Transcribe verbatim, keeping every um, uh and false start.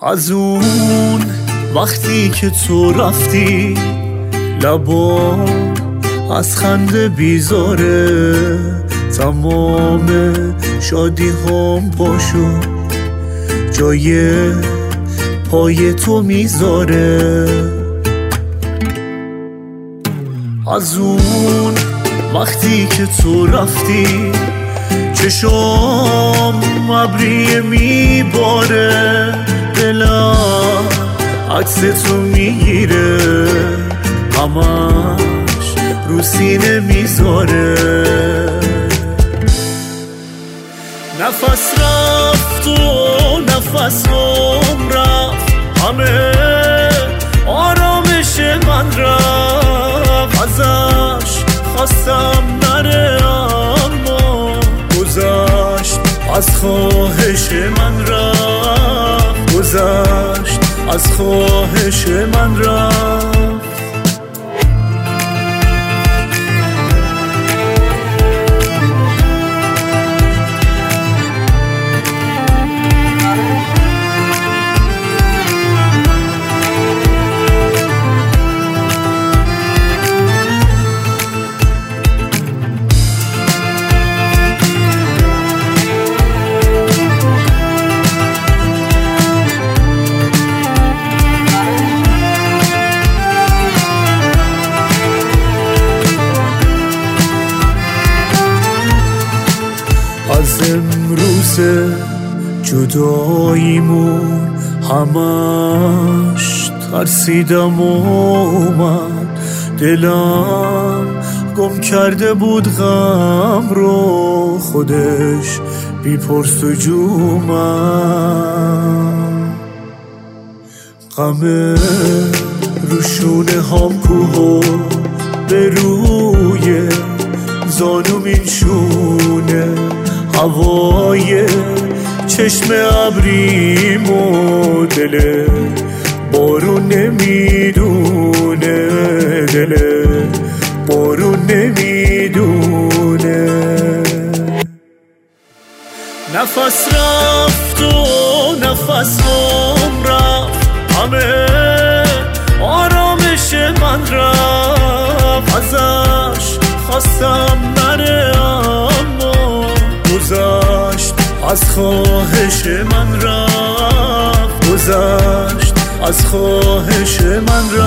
از اون وقتی که تو رفتی لبا از خنده بیزاره، تمام شادی هم پاشو جای پای تو میذاره. از اون وقتی که تو رفتی چشام ابری میباره، دلم عکس تو میگیره همش رو سینه میذاره. نفس رفت و نفسم رفت، همه آرامش من رفت، ازش خواستم نره اما گذشت، از خواهش من رفت، گذشت از خواهش من رفت. از امروز جداییمون همش ترسیدم اومد، دلم گم کرده بود غم رو خودش بی پرسجو من. غم روشونه هم کوه به روی زانو میشونه، هوای چشم ابریم و دل بارون نمیدونه، دل بارون نمیدونه. نفس رفت و نفسم رفت، همه آرامش من رفت، ازش خواستم نره اما گذشت، از خواهش من رفت، گذشت از خواهش من رفت.